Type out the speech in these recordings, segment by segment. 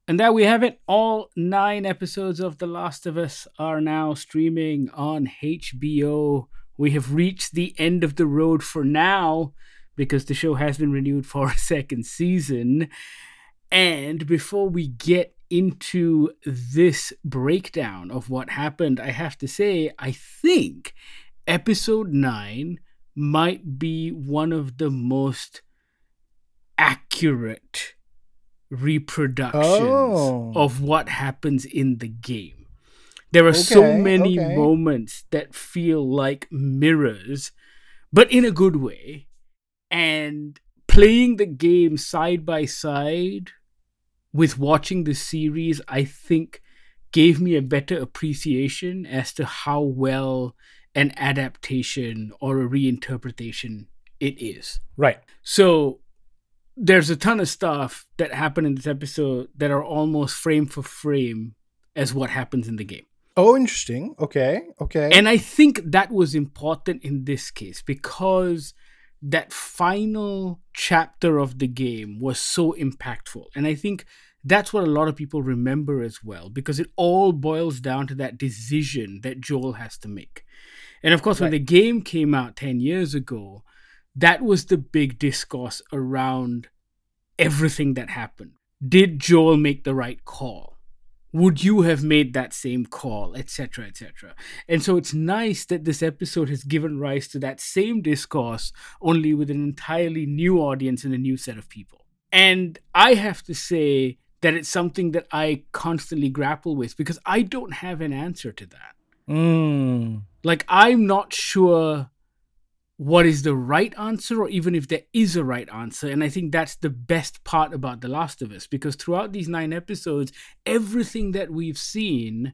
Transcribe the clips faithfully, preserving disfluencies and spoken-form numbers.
And there we have it. All nine episodes of The Last of Us are now streaming on H B O. We have reached the end of the road for now because the show has been renewed for a second season. And before we get into this breakdown of what happened, I have to say, I think episode nine might be one of the most accurate reproductions Oh. of what happens in the game. There are so Okay, many okay. moments that feel like mirrors, but in a good way. And playing the game side by side with watching the series, I think gave me a better appreciation as to how well an adaptation or a reinterpretation it is. Right. So there's a ton of stuff that happened in this episode that are almost frame for frame as what happens in the game. Oh, interesting. Okay, okay. And I think that was important in this case because that final chapter of the game was so impactful. And I think that's what a lot of people remember as well, because it all boils down to that decision that Joel has to make. And of course, when Right. the game came out ten years ago, that was the big discourse around everything that happened. Did Joel make the right call? Would you have made that same call, et cetera, et cetera? And so it's nice that this episode has given rise to that same discourse, only with an entirely new audience and a new set of people. And I have to say that it's something that I constantly grapple with because I don't have an answer to that. Mm. Like, I'm not sure what is the right answer or even if there is a right answer. And I think that's the best part about The Last of Us, because throughout these nine episodes, everything that we've seen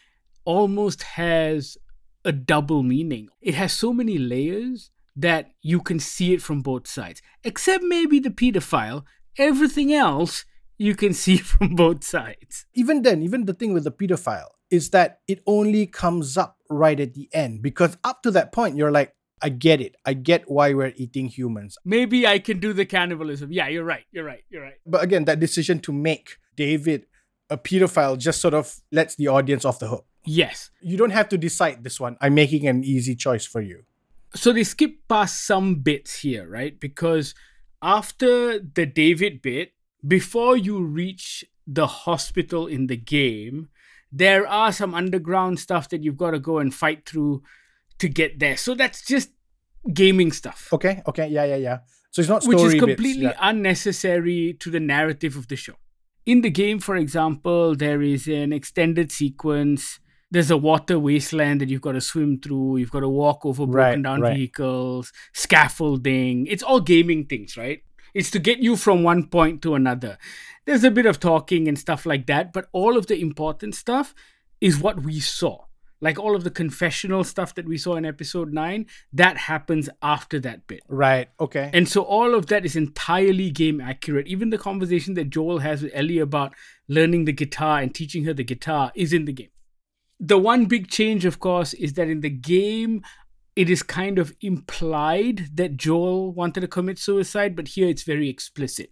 almost has a double meaning. It has so many layers that you can see it from both sides, except maybe the pedophile. Everything else you can see from both sides. Even then, even the thing with the pedophile is that it only comes up right at the end, because up to that point, you're like, I get it. I get why we're eating humans. Maybe I can do the cannibalism. Yeah, you're right. You're right. You're right. But again, that decision to make David a pedophile just sort of lets the audience off the hook. Yes. You don't have to decide this one. I'm making an easy choice for you. So they skip past some bits here, right? Because after the David bit, before you reach the hospital in the game, there are some underground stuff that you've got to go and fight through to get there. So that's just gaming stuff. Okay, okay, yeah, yeah, yeah. So it's not story Which is bits, completely yeah. unnecessary to the narrative of the show. In the game, for example, there is an extended sequence. There's a water wasteland that you've got to swim through. You've got to walk over broken Right, down right. vehicles, scaffolding. It's all gaming things, right? It's to get you from one point to another. There's a bit of talking and stuff like that, but all of the important stuff is what we saw. Like all of the confessional stuff that we saw in episode nine, that happens after that bit. Right, okay. And so all of that is entirely game accurate. Even the conversation that Joel has with Ellie about learning the guitar and teaching her the guitar is in the game. The one big change, of course, is that in the game, it is kind of implied that Joel wanted to commit suicide, but here it's very explicit.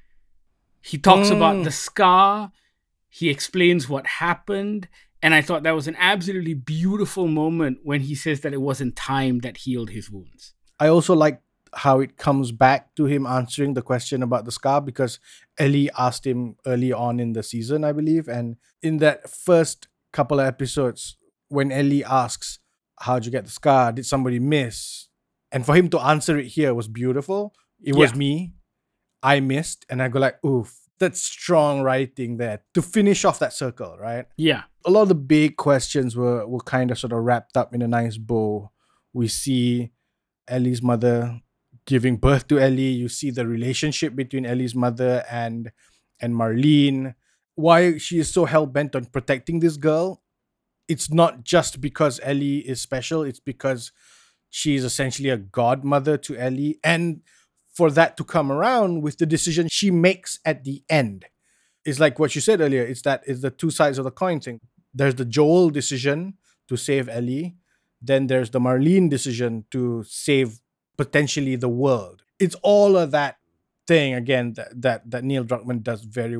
He talks Mm. about the scar, he explains what happened, and I thought that was an absolutely beautiful moment when he says that it wasn't time that healed his wounds. I also like how it comes back to him answering the question about the scar, because Ellie asked him early on in the season, I believe. And in that first couple of episodes, when Ellie asks, how'd you get the scar? Did somebody miss? And for him to answer it here was beautiful. It was Yeah. me. I missed. And I go like, oof, that's strong writing there to finish off that circle, right? Yeah. A lot of the big questions were, were kind of sort of wrapped up in a nice bow. We see Ellie's mother giving birth to Ellie. You see the relationship between Ellie's mother and and Marlene. Why she is so hell-bent on protecting this girl. It's not just because Ellie is special. It's because she is essentially a godmother to Ellie. And for that to come around with the decision she makes at the end, it's like what you said earlier. It's that it's the two sides of the coin thing. There's the Joel decision to save Ellie. Then there's the Marlene decision to save potentially the world. It's all of that thing again that that, that Neil Druckmann does very well.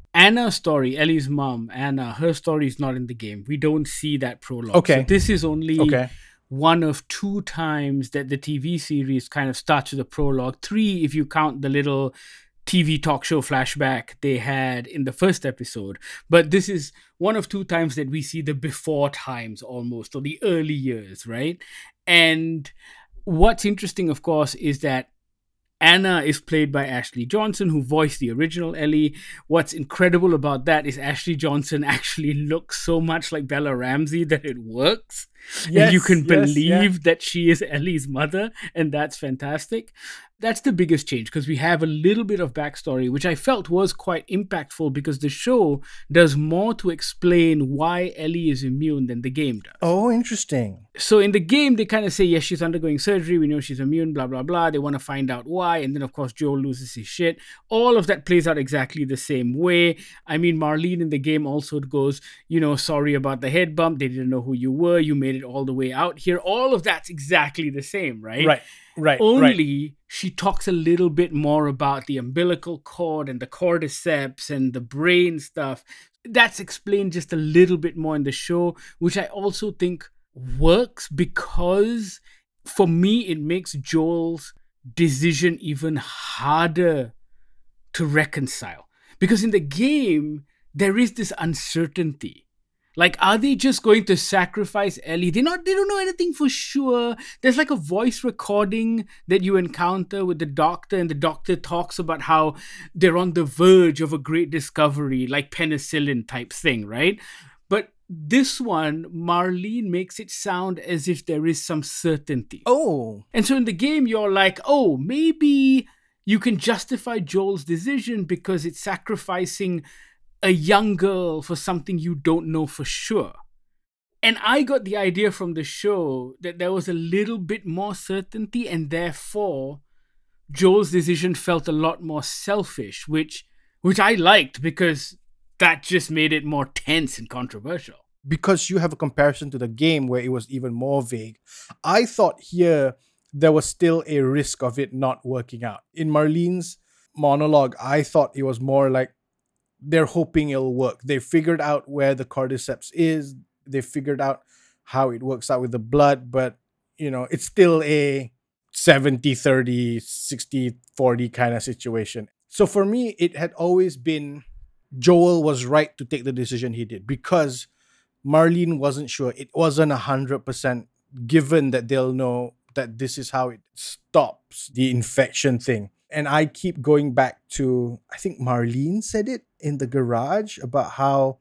Anna's story, Ellie's mom, Anna, her story is not in the game. We don't see that prologue. Okay. So this is only Okay. one of two times that the T V series kind of starts with a prologue. Three, if you count the little T V talk show flashback they had in the first episode. But this is one of two times that we see the before times almost, or the early years, right? And what's interesting, of course, is that Anna is played by Ashley Johnson, who voiced the original Ellie. What's incredible about that is Ashley Johnson actually looks so much like Bella Ramsey that it works. Yes, and you can yes, believe yeah. that she is Ellie's mother, and that's fantastic. That's the biggest change, because we have a little bit of backstory, which I felt was quite impactful, because the show does more to explain why Ellie is immune than the game does. Oh, interesting. So in the game, they kind of say, yes, she's undergoing surgery. We know she's immune, blah, blah, blah. They want to find out why. And then, of course, Joel loses his shit. All of that plays out exactly the same way. I mean, Marlene in the game also goes, you know, sorry about the head bump. They didn't know who you were. You made it all the way out here. All of that's exactly the same, right? Right, right, Only right. she talks a little bit more about the umbilical cord and the cordyceps and the brain stuff. That's explained just a little bit more in the show, which I also think works, because for me it makes Joel's decision even harder to reconcile, because in the game there is this uncertainty. Like, are they just going to sacrifice Ellie? They're not, they don't know anything for sure. There's like a voice recording that you encounter with the doctor, and the doctor talks about how they're on the verge of a great discovery, like penicillin type thing, right? But this one, Marlene makes it sound as if there is some certainty. Oh. And so in the game, you're like, oh, maybe you can justify Joel's decision because it's sacrificing a young girl for something you don't know for sure. And I got the idea from the show that there was a little bit more certainty, and therefore Joel's decision felt a lot more selfish, which which I liked, because that just made it more tense and controversial. Because you have a comparison to the game where it was even more vague, I thought here there was still a risk of it not working out. In Marlene's monologue, I thought it was more like they're hoping it'll work. They figured out where the cordyceps is. They figured out how it works out with the blood, but, you know, it's still a seventy thirty, sixty forty kind of situation. So for me, it had always been Joel was right to take the decision he did, because Marlene wasn't sure. It wasn't one hundred percent given that they'll know that this is how it stops the infection thing. And I keep going back to, I think Marlene said it in the garage about how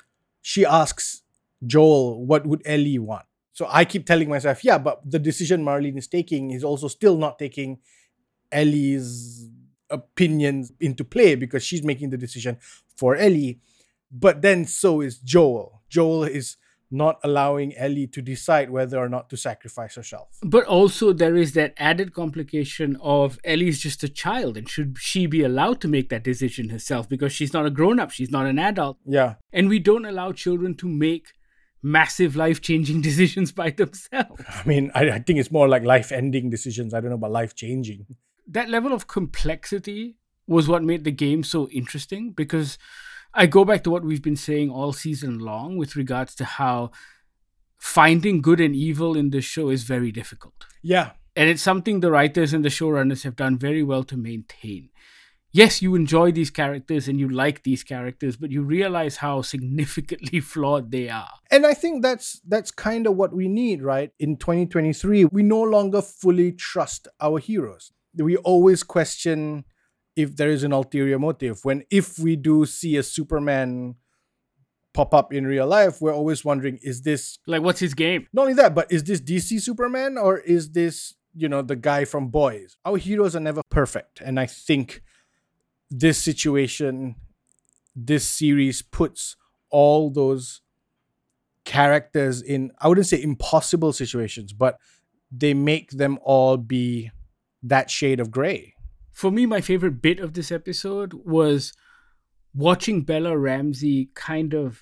she asks Joel, what would Ellie want? So I keep telling myself, yeah, but the decision Marlene is taking is also still not taking Ellie's opinions into play, because she's making the decision for Ellie. But then so is Joel. Joel is not allowing Ellie to decide whether or not to sacrifice herself. But also there is that added complication of Ellie's just a child, and should she be allowed to make that decision herself, because she's not a grown-up, she's not an adult. Yeah. And we don't allow children to make massive life-changing decisions by themselves. I mean, I, I think it's more like life-ending decisions. I don't know about life-changing. That level of complexity was what made the game so interesting, because I go back to what we've been saying all season long with regards to how finding good and evil in this show is very difficult. Yeah. And it's something the writers and the showrunners have done very well to maintain. Yes, you enjoy these characters and you like these characters, but you realize how significantly flawed they are. And I think that's that's kind of what we need, right? In twenty twenty-three, we no longer fully trust our heroes. We always question if there is an ulterior motive. When if we do see a Superman pop up in real life, we're always wondering, is this... Like, what's his game? Not only that, but is this D C Superman, or is this, you know, the guy from Boys? Our heroes are never perfect. And I think this situation, this series puts all those characters in, I wouldn't say impossible situations, but they make them all be that shade of gray. For me, my favorite bit of this episode was watching Bella Ramsey kind of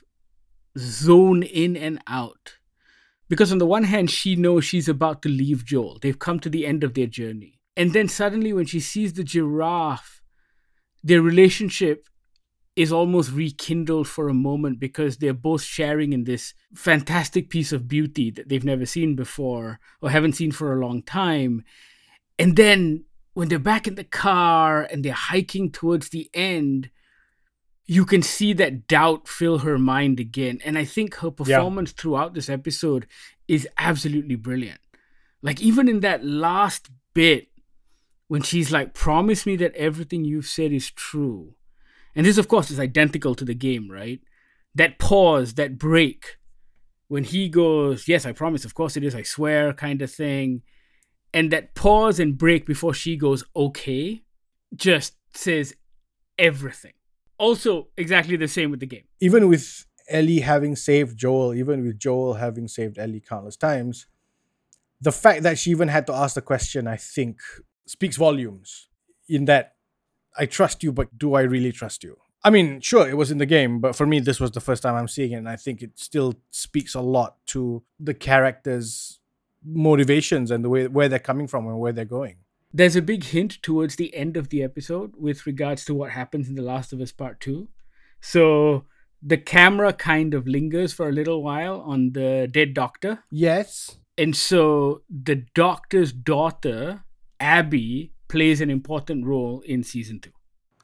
zone in and out. Because on the one hand, she knows she's about to leave Joel. They've come to the end of their journey. And then suddenly when she sees the giraffe, their relationship is almost rekindled for a moment because they're both sharing in this fantastic piece of beauty that they've never seen before or haven't seen for a long time. And then when they're back in the car and they're hiking towards the end, you can see that doubt fill her mind again. And I think her performance yeah. throughout this episode is absolutely brilliant. Like, even in that last bit, when she's like, promise me that everything you've said is true. And this, of course, is identical to the game, right? That pause, that break, when he goes, yes, I promise, of course it is, I swear, kind of thing. And that pause and break before she goes, okay, just says everything. Also, exactly the same with the game. Even with Ellie having saved Joel, even with Joel having saved Ellie countless times, the fact that she even had to ask the question, I think, speaks volumes. In that, I trust you, but do I really trust you? I mean, sure, it was in the game, but for me, this was the first time I'm seeing it, and I think it still speaks a lot to the characters' motivations and the way where they're coming from and where they're going. There's a big hint towards the end of the episode with regards to what happens in The Last of Us Part two. So the camera kind of lingers for a little while on the dead doctor. Yes. And so the doctor's daughter, Abby, plays an important role in season two.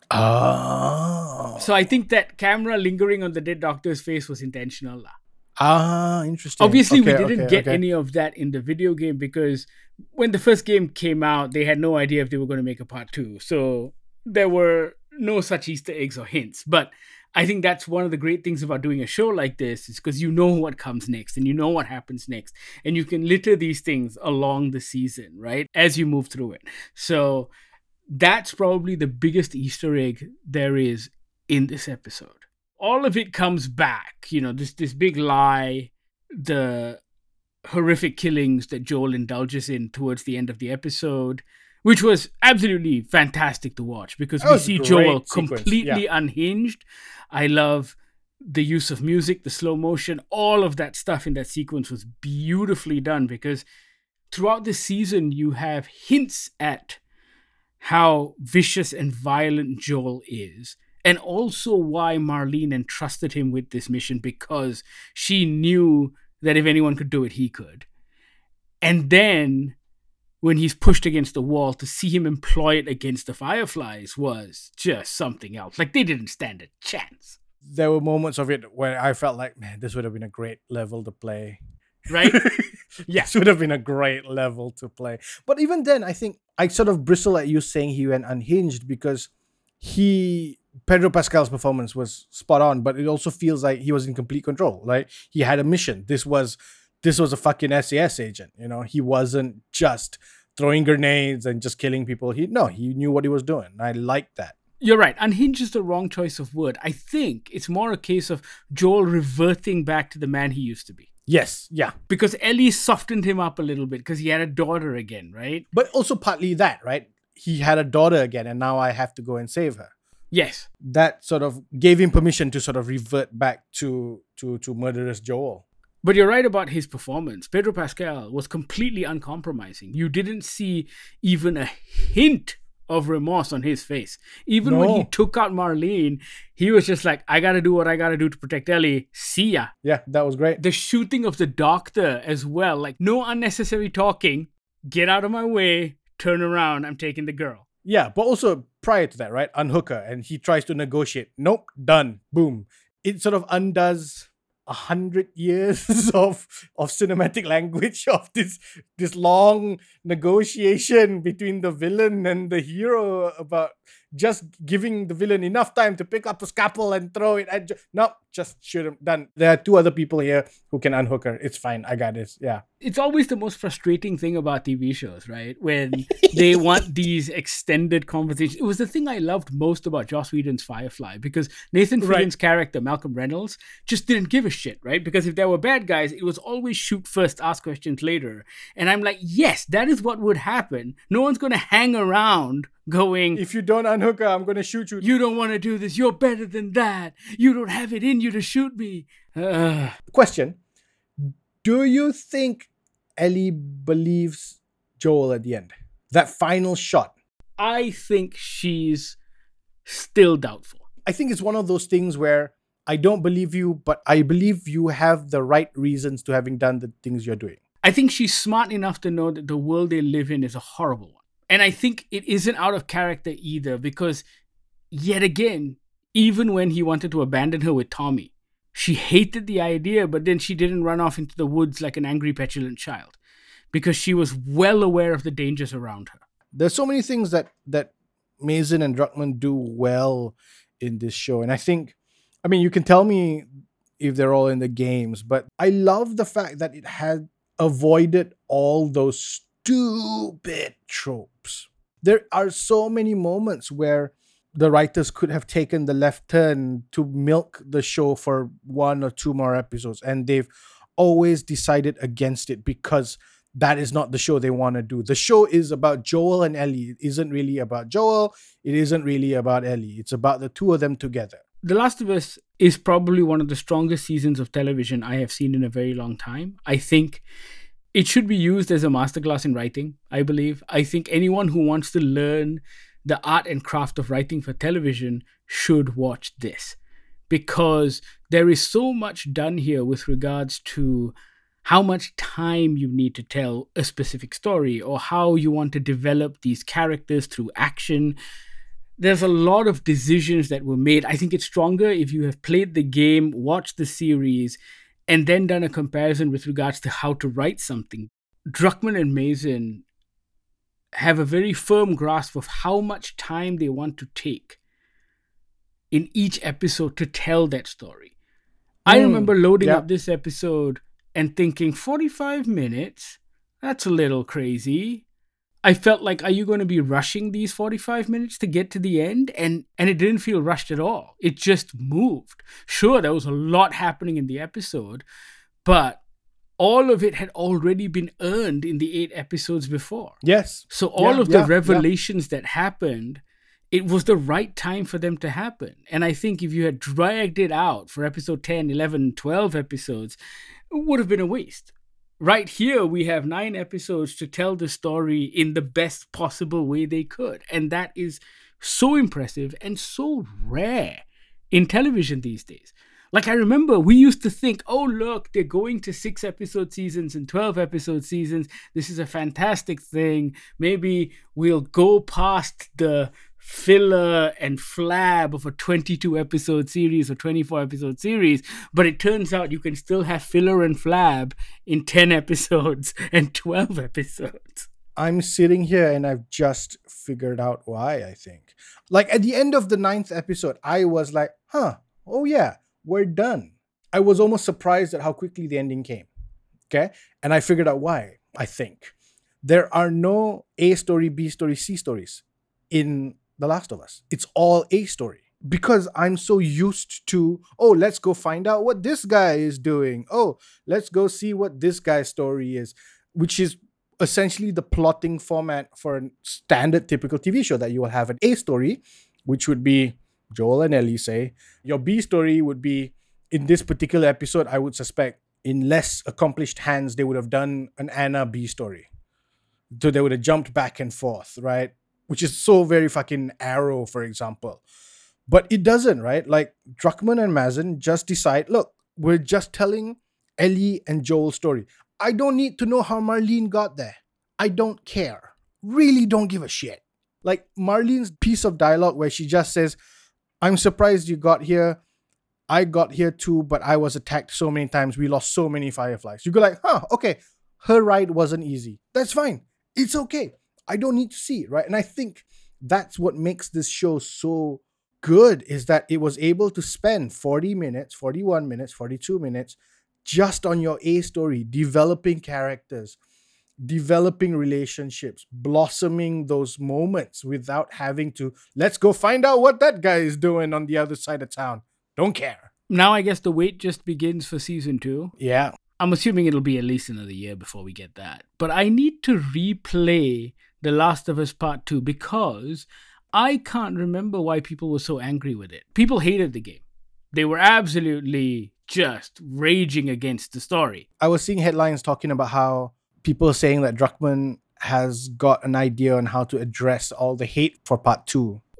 Oh. So I think that camera lingering on the dead doctor's face was intentional. Ah, interesting. Obviously, okay, we didn't okay, get okay. any of that in the video game because when the first game came out, they had no idea if they were going to make a part two. So there were no such Easter eggs or hints. But I think that's one of the great things about doing a show like this is because you know what comes next and you know what happens next. And you can litter these things along the season, right? As you move through it. So that's probably the biggest Easter egg there is in this episode. All of it comes back, you know, this this big lie, the horrific killings that Joel indulges in towards the end of the episode, which was absolutely fantastic to watch because we see Joel sequence. completely yeah. unhinged. I love the use of music, the slow motion, all of that stuff in that sequence was beautifully done because throughout the season you have hints at how vicious and violent Joel is. And also why Marlene entrusted him with this mission because she knew that if anyone could do it, he could. And then when he's pushed against the wall, to see him employ it against the Fireflies was just something else. Like, they didn't stand a chance. There were moments of it where I felt like, man, this would have been a great level to play. Right? Yeah. This would have been a great level to play. But even then, I think I sort of bristle at you saying he went unhinged because he... Pedro Pascal's performance was spot on, but it also feels like he was in complete control. Like he had a mission. This was this was a fucking S A S agent. You know, he wasn't just throwing grenades and just killing people. He no, he knew what he was doing. I like that. You're right. Unhinged is the wrong choice of word. I think it's more a case of Joel reverting back to the man he used to be. Yes, yeah. Because Ellie softened him up a little bit because he had a daughter again, right? But also partly that, right? He had a daughter again, and now I have to go and save her. Yes. That sort of gave him permission to sort of revert back to to to murderous Joel. But you're right about his performance. Pedro Pascal was completely uncompromising. You didn't see even a hint of remorse on his face. Even no. when he took out Marlene, he was just like, I gotta do what I gotta do to protect Ellie. See ya. Yeah, that was great. The shooting of the doctor as well. Like, no unnecessary talking. Get out of my way. Turn around. I'm taking the girl. Yeah, but also prior to that, right? Unhook her and he tries to negotiate. Nope, done. Boom. It sort of undoes a hundred years of of cinematic language of this this long negotiation between the villain and the hero about just giving the villain enough time to pick up the scalpel and throw it at... Jo- no, just shoot him. Done. There are two other people here who can unhook her. It's fine. I got this. Yeah. It's always the most frustrating thing about T V shows, right? When they want these extended conversations. It was the thing I loved most about Joss Whedon's Firefly because Nathan Fillion's right. character, Malcolm Reynolds, just didn't give a shit, right? Because if there were bad guys, it was always shoot first, ask questions later. And I'm like, yes, that is what would happen. No one's going to hang around going, if you don't unhook her, I'm going to shoot you. You don't want to do this. You're better than that. You don't have it in you to shoot me. Uh. Question. Do you think Ellie believes Joel at the end? That final shot. I think she's still doubtful. I think it's one of those things where I don't believe you, but I believe you have the right reasons to having done the things you're doing. I think she's smart enough to know that the world they live in is a horrible one. And I think it isn't out of character either, because yet again, even when he wanted to abandon her with Tommy, she hated the idea, but then she didn't run off into the woods like an angry, petulant child, because she was well aware of the dangers around her. There's so many things that that Mason and Druckmann do well in this show. And I think, I mean, you can tell me if they're all in the games, but I love the fact that it had avoided all those stupid tropes. There are so many moments where the writers could have taken the left turn to milk the show for one or two more episodes, and they've always decided against it because that is not the show they want to do. The show is about Joel and Ellie. It isn't really about Joel. It isn't really about Ellie. It's about the two of them together. The Last of Us is probably one of the strongest seasons of television I have seen in a very long time. I think it should be used as a masterclass in writing, I believe. I think anyone who wants to learn the art and craft of writing for television should watch this, because there is so much done here with regards to how much time you need to tell a specific story, or how you want to develop these characters through action. There's a lot of decisions that were made. I think it's stronger if you have played the game, watched the series, and then done a comparison with regards to how to write something. Druckmann and Mason have a very firm grasp of how much time they want to take in each episode to tell that story. Mm, I remember loading yeah. up this episode and thinking, forty-five minutes? That's a little crazy. I felt like, are you going to be rushing these forty-five minutes to get to the end? And and it didn't feel rushed at all. It just moved. Sure, there was a lot happening in the episode, but all of it had already been earned in the eight episodes before. Yes. So all yeah, of the yeah, revelations yeah. that happened, it was the right time for them to happen. And I think if you had dragged it out for episode ten, eleven, twelve episodes, it would have been a waste. Right here, we have nine episodes to tell the story in the best possible way they could. And that is so impressive and so rare in television these days. Like, I remember we used to think, oh, look, they're going to six episode seasons and twelve episode seasons. This is a fantastic thing. Maybe we'll go past the filler and flab of a twenty-two episode series or twenty-four episode series. But it turns out you can still have filler and flab in ten episodes and twelve episodes. I'm sitting here and I've just figured out why, I think. Like, at the end of the ninth episode, I was like, huh, oh yeah, we're done. I was almost surprised at how quickly the ending came. Okay? And I figured out why, I think. There are no A story, B story, C stories in The Last of Us. It's all A story. Because I'm so used to, oh, let's go find out what this guy is doing. Oh, let's go see what this guy's story is, which is essentially the plotting format for a standard typical T V show, that you will have an A story, which would be Joel and Ellie, say. Your B story would be, in this particular episode, I would suspect, in less accomplished hands, they would have done an Anna B story. So they would have jumped back and forth, right? Which is so very fucking Arrow, for example. But it doesn't, right? Like, Druckmann and Mason just decide, look, we're just telling Ellie and Joel's story. I don't need to know how Marlene got there. I don't care. Really don't give a shit. Like, Marlene's piece of dialogue where she just says, I'm surprised you got here. I got here too, but I was attacked so many times. We lost so many fireflies. You go like, huh, okay. Her ride wasn't easy. That's fine. It's okay. I don't need to see it, right? And I think that's what makes this show so good, is that it was able to spend forty minutes, forty-one minutes, forty-two minutes just on your A story, developing characters, developing relationships, blossoming those moments without having to, let's go find out what that guy is doing on the other side of town. Don't care. Now I guess the wait just begins for season two. Yeah. I'm assuming it'll be at least another year before we get that. But I need to replay The Last of Us Part two because I can't remember why people were so angry with it. People hated the game. They were absolutely just raging against the story. I was seeing headlines talking about how people are saying that Druckmann has got an idea on how to address all the hate for part two.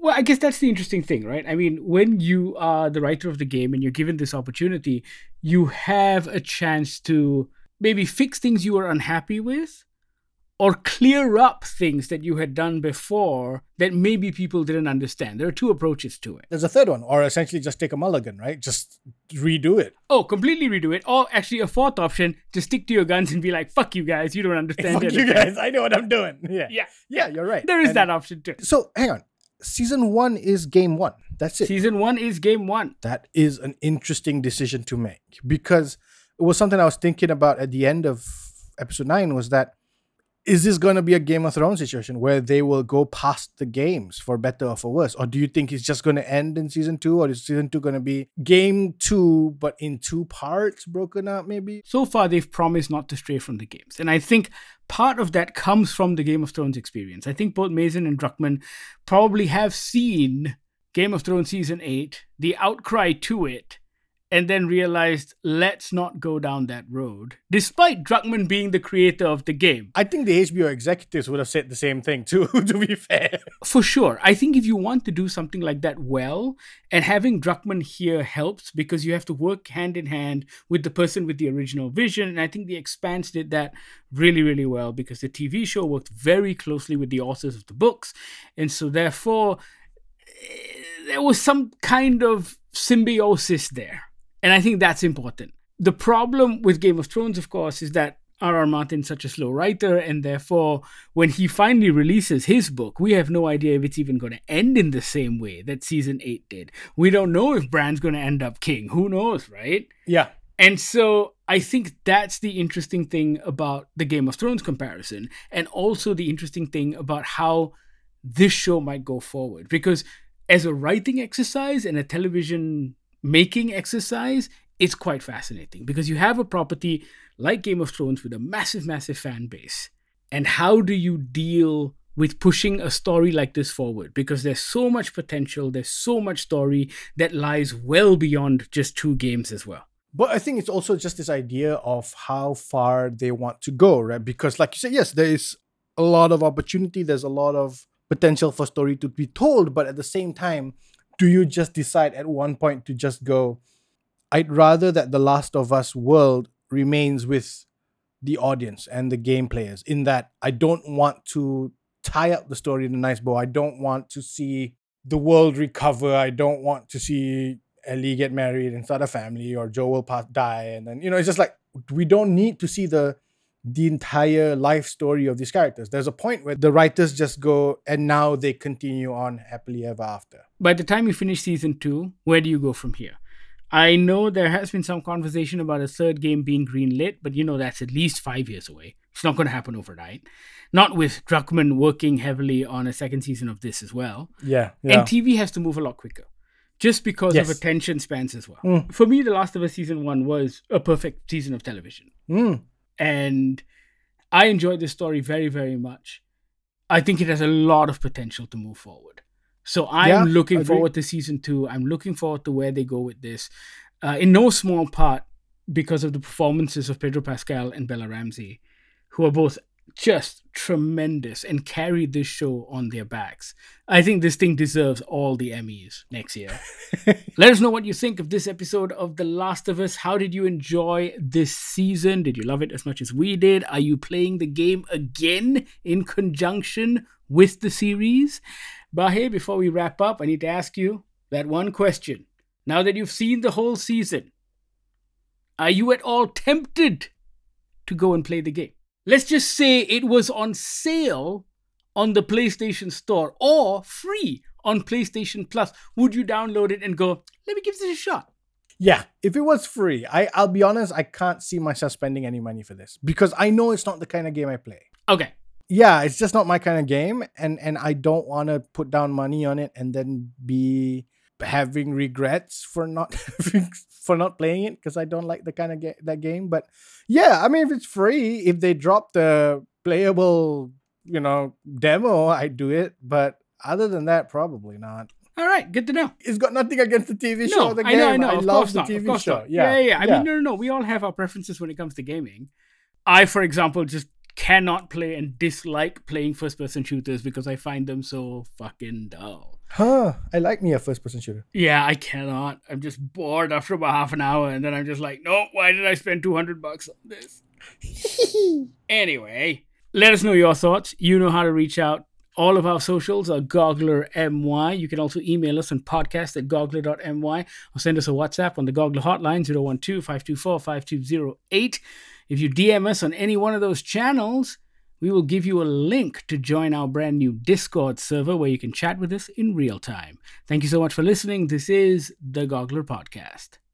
Well, I guess that's the interesting thing, right? I mean, when you are the writer of the game and you're given this opportunity, you have a chance to maybe fix things you were unhappy with or clear up things that you had done before that maybe people didn't understand. There are two approaches to it. There's a third one, or essentially just take a mulligan, right? Just redo it. Oh, completely redo it. Or actually a fourth option, to stick to your guns and be like, fuck you guys, you don't understand Fuck anything. you guys, I know what I'm doing. Yeah. Yeah. Yeah, you're right. There is And that option too. So hang on. Season one is game one. That's it. Season one is game one. That is an interesting decision to make, because it was something I was thinking about at the end of episode nine, was that, is this going to be a Game of Thrones situation where they will go past the games for better or for worse? Or do you think it's just going to end in season two? Or is season two going to be game two, but in two parts broken up maybe? So far, they've promised not to stray from the games. And I think part of that comes from the Game of Thrones experience. I think both Mazin and Druckmann probably have seen Game of Thrones season eight, the outcry to it, and then realized, let's not go down that road, despite Druckmann being the creator of the game. I think the H B O executives would have said the same thing too, to be fair. For sure. I think if you want to do something like that well, and having Druckmann here helps, because you have to work hand in hand with the person with the original vision. And I think The Expanse did that really, really well, because the T V show worked very closely with the authors of the books. And so therefore, there was some kind of symbiosis there. And I think that's important. The problem with Game of Thrones, of course, is that R R. Martin's such a slow writer, and therefore, when he finally releases his book, we have no idea if it's even going to end in the same way that season eight did. We don't know if Bran's going to end up king. Who knows, right? Yeah. And so I think that's the interesting thing about the Game of Thrones comparison, and also the interesting thing about how this show might go forward. Because as a writing exercise and a television making exercise, it's quite fascinating, because you have a property like Game of Thrones with a massive, massive fan base. And how do you deal with pushing a story like this forward? Because there's so much potential, there's so much story that lies well beyond just two games as well. But I think it's also just this idea of how far they want to go, right? Because like you said, yes, there is a lot of opportunity, there's a lot of potential for story to be told, but at the same time, do you just decide at one point to just go, I'd rather that The Last of Us world remains with the audience and the game players, in that I don't want to tie up the story in a nice bow. I don't want to see the world recover. I don't want to see Ellie get married and start a family, or Joel pass die. And then, you know, it's just like, we don't need to see the the entire life story of these characters. There's a point where the writers just go, and now they continue on happily ever after. By the time you finish season two, where do you go from here? I know there has been some conversation about a third game being greenlit, but you know that's at least five years away. It's not going to happen overnight. Not with Druckmann working heavily on a second season of this as well. Yeah, yeah. And T V has to move a lot quicker, just because Yes. of attention spans as well. Mm. For me, The Last of Us season one was a perfect season of television. Mm. And I enjoyed this story very, very much. I think it has a lot of potential to move forward. So I'm Yeah, looking agree. forward to season two. I'm looking forward to where they go with this. Uh, in no small part because of the performances of Pedro Pascal and Bella Ramsey, who are both just tremendous and carry this show on their backs. I think this thing deserves all the Emmys next year. Let us know what you think of this episode of The Last of Us. How did you enjoy this season? Did you love it as much as we did? Are you playing the game again in conjunction with the series? Bahe, before we wrap up, I need to ask you that one question. Now that you've seen the whole season, are you at all tempted to go and play the game? Let's just say it was on sale on the PlayStation Store or free on PlayStation Plus. Would you download it and go, let me give this a shot? Yeah, if it was free, I, I'll be honest, I can't see myself spending any money for this, because I know it's not the kind of game I play. Okay. Yeah, it's just not my kind of game, and, and I don't want to put down money on it and then be having regrets for not for not playing it, because I don't like the kind of ga- that game. But yeah, I mean, if it's free, if they drop the playable, you know, demo, I'd do it. But other than that, probably not. All right, good to know. It's got nothing against the T V show. No, or the I game. know, I know. I of love course the not. T V of course show. not. Yeah, yeah, yeah. I yeah. mean, no, no, no. We all have our preferences when it comes to gaming. I, for example, just cannot play and dislike playing first-person shooters because I find them so fucking dull. Huh. I like me a first person shooter. Yeah, I cannot. I'm just bored after about half an hour, and then I'm just like, no, why did I spend two hundred bucks on this? Anyway, let us know your thoughts. You know how to reach out. All of our socials are GogglerMY. You can also email us on podcast at goggler dot m y or send us a WhatsApp on the Goggler hotline, zero one two, five two four, five two zero eight. If you D M us on any one of those channels, we will give you a link to join our brand new Discord server where you can chat with us in real time. Thank you so much for listening. This is the Goggler Podcast.